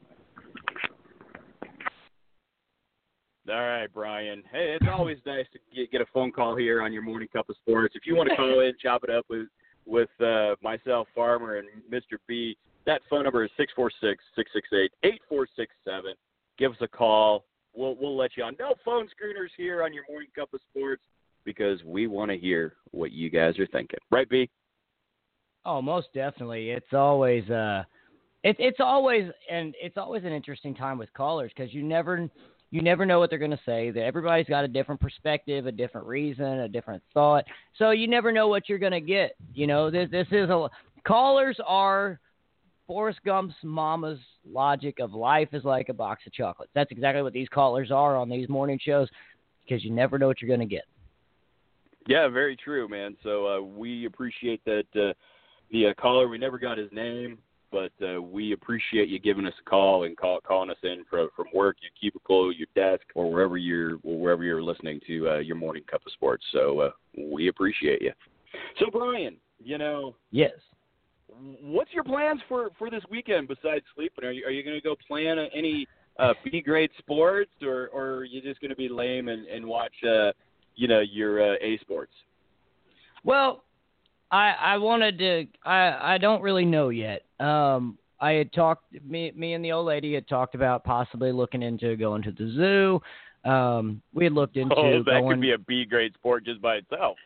All right, Brian. Hey, it's always nice to get, get a phone call here on your Morning Cup of Sports. If you want to call in, chop it up with with uh, myself, Farmer, and Mister B, that phone number is six four six, six six eight, eight four six seven. Give us a call. We'll we'll let you on. No phone screeners here on your Morning Cup of Sports, because we want to hear what you guys are thinking. Right, B? Oh, most definitely. It's always uh, it's it's always and it's always an interesting time with callers because you never you never know what they're going to say. That everybody's got a different perspective, a different reason, a different thought. So you never know what you're going to get. You know, this this is a callers are Forrest Gump's mama's logic of life is like a box of chocolates. That's exactly what these callers are on these morning shows because you never know what you're going to get. Yeah, very true, man. So uh, we appreciate that uh, the uh, caller. We never got his name, but uh, we appreciate you giving us a call and call, calling us in from from work, your cubicle, your desk, or wherever you're or wherever you're listening to uh, your morning cup of sports. So uh, we appreciate you. So Brian, you know, Yes. what's your plans for, for this weekend besides sleeping? Are you are you going to go plan any uh, B grade sports, or, or are you just going to be lame and, and watch uh, you know your uh, A sports? Well, I I wanted to. I I don't really know yet. Um, I had talked. Me me and the old lady had talked about possibly looking into going to the zoo. Um, we had looked into Oh, that going. could be a B grade sport just by itself.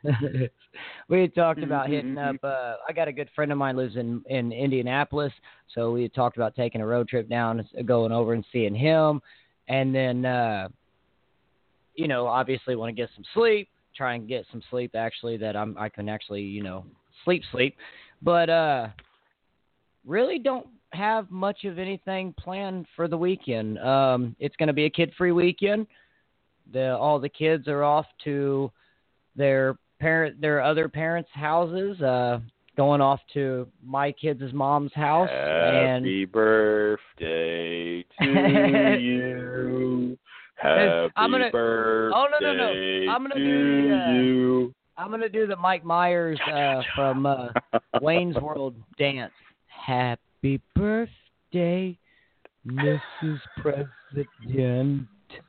We had talked about hitting up. Uh, I got a good friend of mine lives in in Indianapolis, so we had talked about taking a road trip down, going over and seeing him, and then uh, you know, obviously want to get some sleep. Try and get some sleep actually that I'm I can actually you know sleep sleep, but uh, really don't have much of anything planned for the weekend. Um, it's going to be a kid-free weekend. The all the kids are off to their parent, their other parents' houses. Uh, going off to my kids' mom's house. Happy and birthday to you. Happy I'm gonna, birthday oh no no no! I'm gonna to do the, uh, you. I'm gonna do the Mike Myers uh, from uh, Wayne's World dance. Happy birthday, Missus President.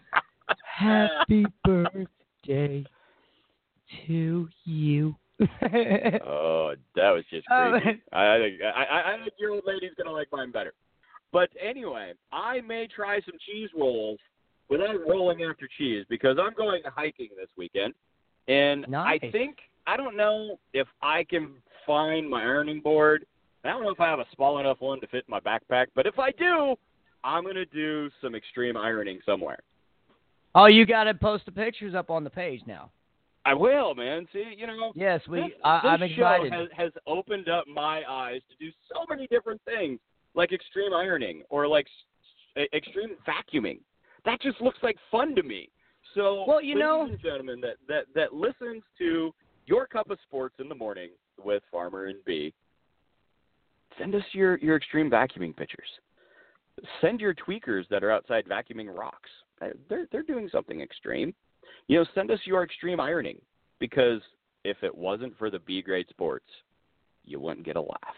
Happy birthday to you. Oh, that was just Oh, crazy. I think I, I, I think your old lady's gonna like mine better. But anyway, I may try some cheese rolls without rolling after cheese because I'm going hiking this weekend, and Nice. I think I don't know if I can find my ironing board. I don't know if I have a small enough one to fit in my backpack, but if I do, I'm gonna do some extreme ironing somewhere. Oh, you got to post the pictures up on the page now. I will, man. See, you know. Yes, we. This, I, this I'm show excited. has, has opened up my eyes to do so many different things, like extreme ironing or like s- extreme vacuuming. That just looks like fun to me. So, Well, you ladies know- and gentlemen, that, that, that listens to Your Cup of Sports in the morning with Farmer and B, send us your, your extreme vacuuming pictures. Send your tweakers that are outside vacuuming rocks. They're they're doing something extreme. You know, send us your extreme ironing, because if it wasn't for the B grade sports, you wouldn't get a laugh.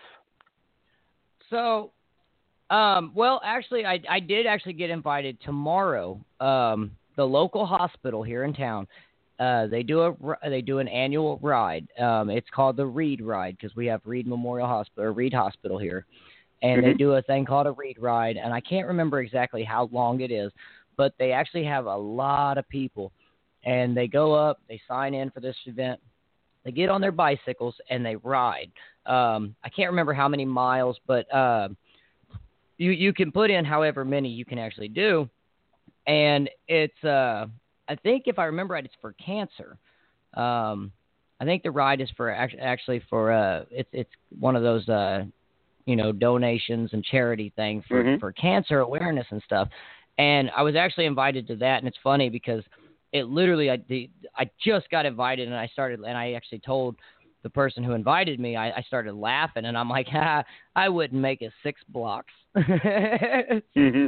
So, um, well, actually, I I did actually get invited tomorrow. Um, the local hospital here in town, uh, they do a they do an annual ride. Um, it's called the Reed Ride because we have Reed Memorial Hospital or Reed Hospital here, and Mm-hmm. they do a thing called a Reed Ride, and I can't remember exactly how long it is, but they actually have a lot of people, and they go up, they sign in for this event. They get on their bicycles and they ride. Um, I can't remember how many miles, but uh, you you can put in however many you can actually do, and it's uh, I think if I remember right, it's for cancer. Um, I think the ride is for act- actually for uh, it's it's one of those uh, you know donations and charity thing for Mhm. for cancer awareness and stuff. And I was actually invited to that, and it's funny because it literally, I, the, I just got invited, and I started, and I actually told the person who invited me, I, I started laughing, and I'm like, ha, I wouldn't make it six blocks. I,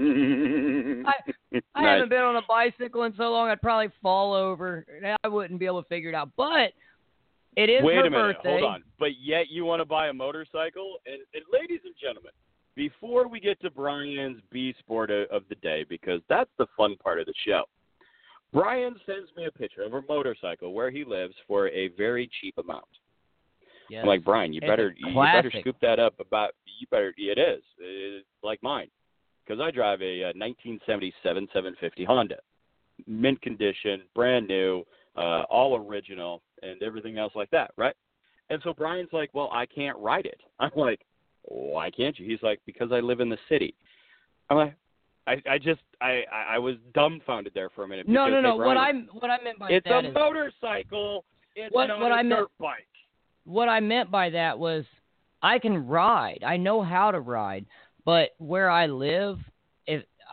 I Nice. haven't been on a bicycle in so long, I'd probably fall over. I wouldn't be able to figure it out. But it is Wait her a minute, birthday. hold on. But yet you want to buy a motorcycle? And, and ladies and gentlemen, before we get to Brian's B sport of, of the day, because that's the fun part of the show, Brian sends me a picture of a motorcycle where he lives for a very cheap amount. Yes. I'm like, Brian, you It's better a you better classic. scoop that up about. You better. It is. It's like mine, because I drive a, uh nineteen seventy-seven seven fifty Honda, mint condition, brand new, uh, all original, and everything else like that, right? And so Brian's like, well, I can't ride it. I'm like, why can't you? He's like, because I live in the city. I'm like, I, I just, I, I was dumbfounded there for a minute. No, because, no, hey, no. What Brian, I'm, what I meant by it's that a is, motorcycle. It's What- not what a I dirt meant- bike. what I meant by that was I can ride. I know how to ride, but where I live, if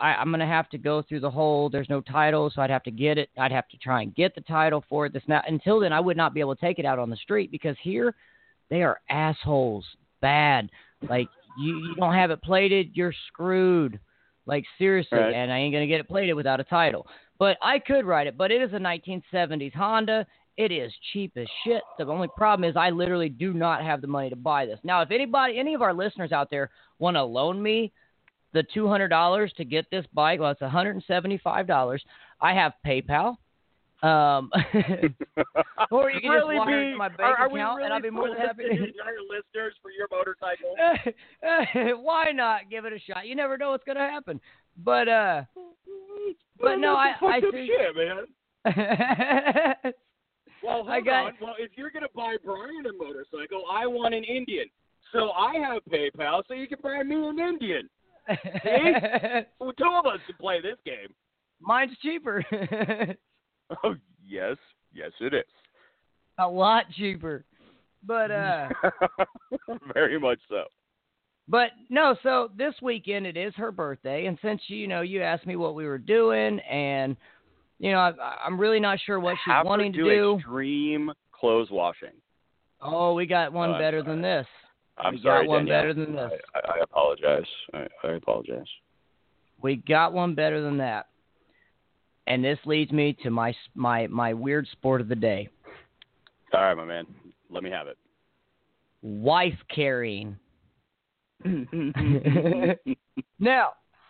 I, I'm going to have to go through the whole, there's no title, so I'd have to get it. I'd have to try and get the title for it. This now, until then, I would not be able to take it out on the street because here they are assholes, bad. Like, you, you don't have it plated, you're screwed. Like, seriously, right. And I ain't going to get it plated without a title. But I could ride it, but it is a nineteen seventies Honda. It is cheap as shit. The only problem is I literally do not have the money to buy this. Now, if anybody, any of our listeners out there want to loan me the two hundred dollars to get this bike, well, it's one hundred seventy-five dollars. I have PayPal. Um, or you can really just wire be, it to my bank are, are account, really and I'll be more than happy to. Our listeners for your motorcycle. Why not give it a shot? You never know what's going to happen. But, uh, but no, I, I see. Shit, man. Well, hold I got, on. Well, if you're going to buy Brian a motorcycle, I want an Indian. So I have PayPal, so you can buy me an Indian. See? Who told us to play this game? Mine's cheaper. Oh, yes. Yes, it is. A lot cheaper. But, uh... very much so. But, no, so this weekend it is her birthday, and since, you know, you asked me what we were doing, and... You know, I, I'm really not sure what she's Have wanting to to do. Extreme clothes washing. Oh, we got one oh, better sorry. than this. I'm we sorry, got one Danielle. better than this. I, I, I apologize. I, I apologize. We got one better than that. And this leads me to my my my weird sport of the day. All right, my man. Let me have it. Wife carrying. Now,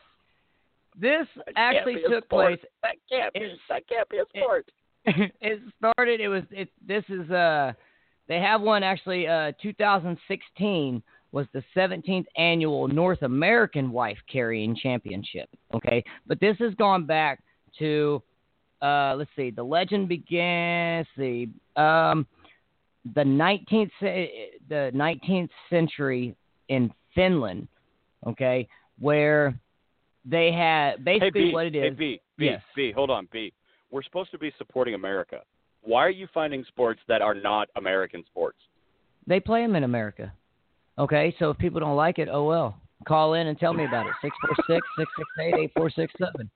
this actually took place. That can't be. That can't be a sport. It, it started. It was. It. This is. Uh. They have one actually. Uh. two thousand sixteen was the seventeenth annual North American Wife Carrying Championship. Okay, but this has gone back to. Uh. Let's see. The legend began. Let's see. Um. The nineteenth. The nineteenth century in Finland. Okay, where. They had basically hey, B, what it is. Hey, B, B, yes. B, hold on, B. We're supposed to be supporting America. Why are you finding sports that are not American sports? They play them in America. Okay, so if people don't like it, oh well. Call in and tell me about it. six four six, six six eight, eight four six seven.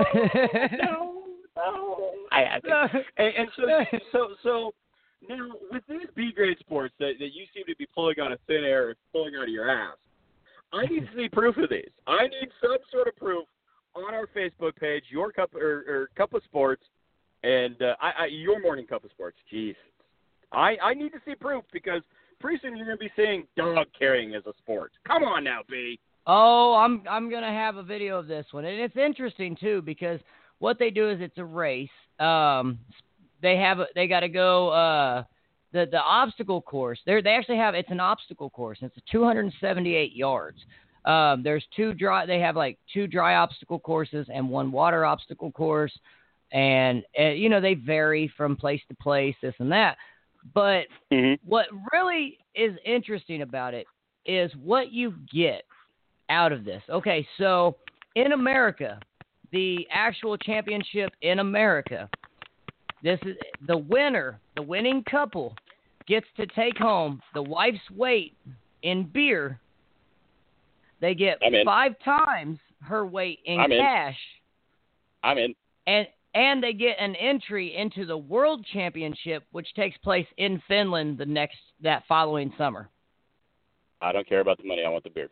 No, no. I, I think, and, and so, so, so now with these B grade sports that, that you seem to be pulling out of thin air, pulling out of your ass, I need to see proof of these. I need some sort of proof on our Facebook page, your cup or, or Cup of Sports, and uh, I, I, your morning Cup of Sports. Jeez, I, I need to see proof because pretty soon you're going to be saying dog carrying as a sport. Come on now, B. Oh, I'm I'm gonna have a video of this one, and it's interesting too because what they do is it's a race. Um, they have a, they got to go. Uh, The the obstacle course, they they actually have, it's an obstacle course. It's two hundred seventy-eight yards. Um, there's two dry, they have like two dry obstacle courses and one water obstacle course. And, uh, you know, they vary from place to place, this and that. But mm-hmm. what really is interesting about it is what you get out of this. Okay, so in America, the actual championship in America, this is the winner, the winning couple gets to take home the wife's weight in beer. They get five times her weight in I'm cash. In. I'm in. And and they get an entry into the World Championship, which takes place in Finland the next that following summer. I don't care about the money. I want the beer.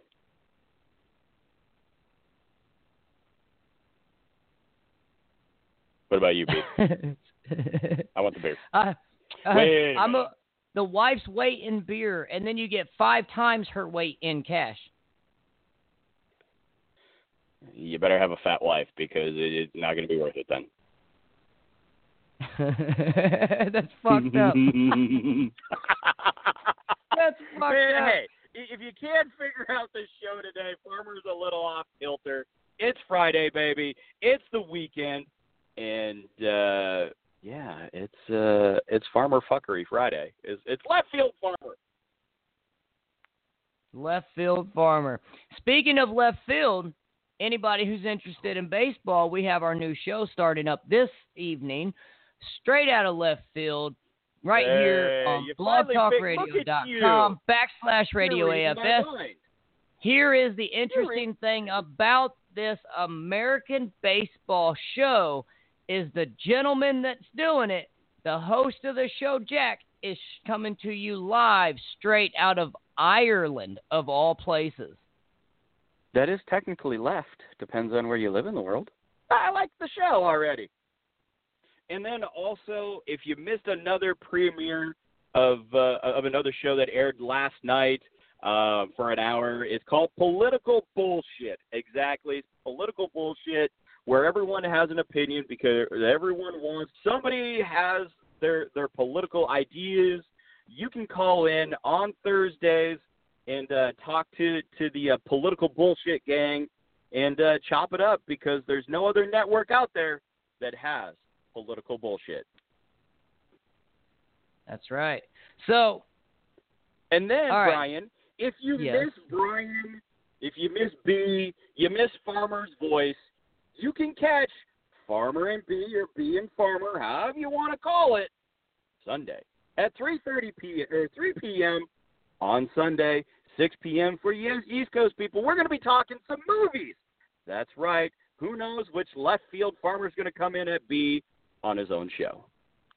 What about you, B? I want the beer. Uh, uh, Wait I'm a, the wife's weight in beer, and then you get five times her weight in cash. You better have a fat wife because it's not going to be worth it then. That's fucked up. That's fucked Man, up. Hey, if you can't figure out this show today, Farmer's a little off kilter. It's Friday, baby. It's the weekend. And, uh, yeah, it's uh, it's Farmer Fuckery Friday. It's, it's Left Field Farmer. Left Field Farmer. Speaking of left field, anybody who's interested in baseball, we have our new show starting up this evening, straight out of left field, right hey, here on blog talk radio dot com backslash radio A F S. Here is the interesting thing about this American baseball show is the gentleman that's doing it. The host of the show, Jack, is coming to you live straight out of Ireland, of all places. That is technically left. Depends on where you live in the world. I like the show already. And then also, if you missed another premiere of uh, of another show that aired last night uh, for an hour, it's called Political Bullshit. Exactly, it's political bullshit, where everyone has an opinion because everyone wants somebody has their their political ideas. You can call in on Thursdays and uh, talk to to the uh, Political Bullshit gang and uh, chop it up, because there's no other network out there that has political bullshit. That's right. So, and then all right. Brian, if you yes. miss Brian, if you miss B, you miss Farmer's voice, you can catch Farmer and B, or B and Farmer, however you want to call it, Sunday at three thirty p.m. or three p.m. on Sunday, six p.m. for you East Coast people. We're going to be talking some movies. That's right. Who knows which left field Farmer's going to come in at B on his own show.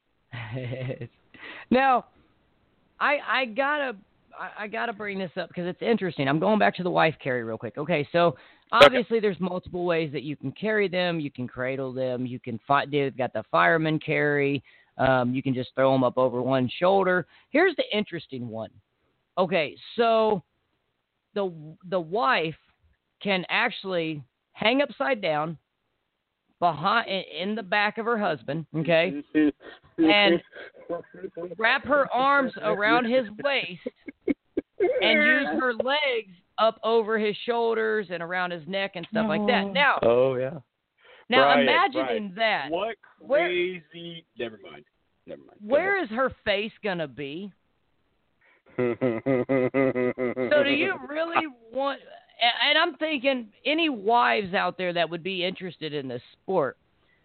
Now, I I gotta I, I gotta bring this up because it's interesting. I'm going back to the wife carry real quick. Okay, so obviously okay. there's multiple ways that you can carry them. You can cradle them. You can fight. They've got the fireman carry. Um, you can just throw them up over one shoulder. Here's the interesting one. Okay, so the the wife can actually hang upside down behind in the back of her husband, okay, and wrap her arms around his waist and use her legs up over his shoulders and around his neck and stuff like that. Now, oh yeah. Now Brian, imagining Brian, that. What crazy? Where, never mind. Never mind. Where is her face gonna be? So do you really want? And I'm thinking, any wives out there that would be interested in this sport,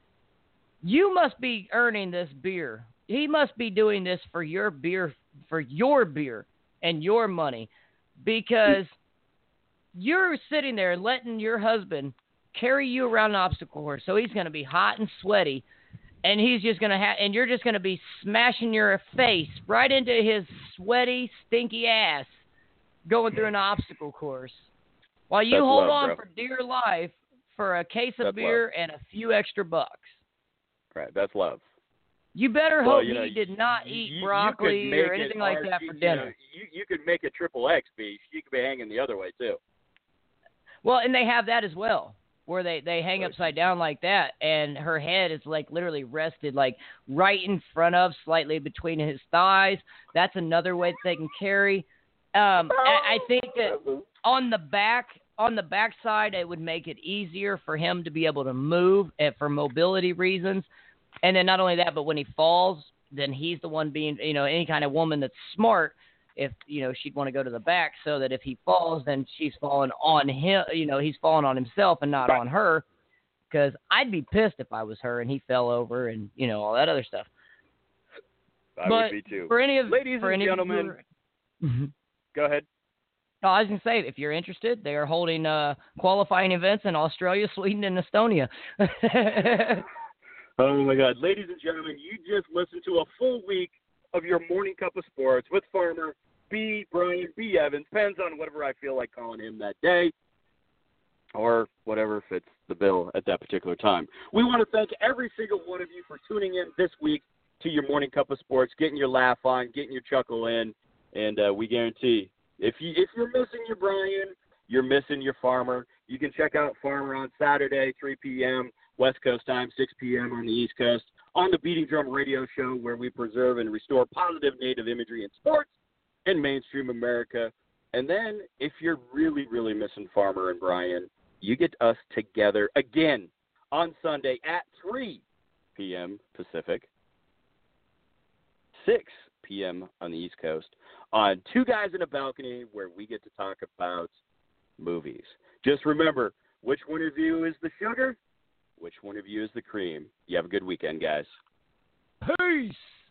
you must be earning this beer. He must be doing this for your beer, for your beer and your money, because you're sitting there letting your husband carry you around an obstacle course. So he's going to be hot and sweaty, and he's just going to have, and you're just going to be smashing your face right into his sweaty, stinky ass going through an obstacle course. While you That's hold love, on bro. for dear life for a case of That's beer love. and a few extra bucks. Right, that's love. You better Well, hope you know, he did not eat you, broccoli you could or make anything it like R- that for you know, dinner. you, you could make a triple X B. She could be hanging the other way, too. Well, and they have that as well, where they, they hang Right. upside down like that, and her head is like literally rested like right in front of, slightly between his thighs. That's another way that they can carry. Um, I, I think that on the back, on the back side, it would make it easier for him to be able to move and for mobility reasons. And then not only that, but when he falls, then he's the one being, you know, any kind of woman that's smart, if, you know, she'd want to go to the back so that if he falls, then she's falling on him, you know, he's falling on himself and not on her. Because I'd be pissed if I was her and he fell over and, you know, all that other stuff. I but would be, too. For any of, Ladies for and any gentlemen, of you, go ahead. no, I was going to say, if you're interested, they are holding uh, qualifying events in Australia, Sweden, and Estonia. Oh, my God. Ladies and gentlemen, you just listened to a full week of your morning cup of sports with Farmer, B. Brian, B. Evans. Depends on whatever I feel like calling him that day, or whatever fits the bill at that particular time. We want to thank every single one of you for tuning in this week to your morning cup of sports, getting your laugh on, getting your chuckle in, and uh, we guarantee if you if you're missing your Brian, you're missing your Farmer. You can check out Farmer on Saturday, three p.m. West Coast time, six p.m. on the East Coast, on the Beating Drum Radio Show, where we preserve and restore positive Native imagery in sports in mainstream America. And then, if you're really, really missing Farmer and Brian, you get us together again on Sunday at three p.m. Pacific, six p.m. on the East Coast, on Two Guys in a Balcony, where we get to talk about movies. Just remember, which one of you is the sugar? Which one of you is the cream? You have a good weekend, guys. Peace!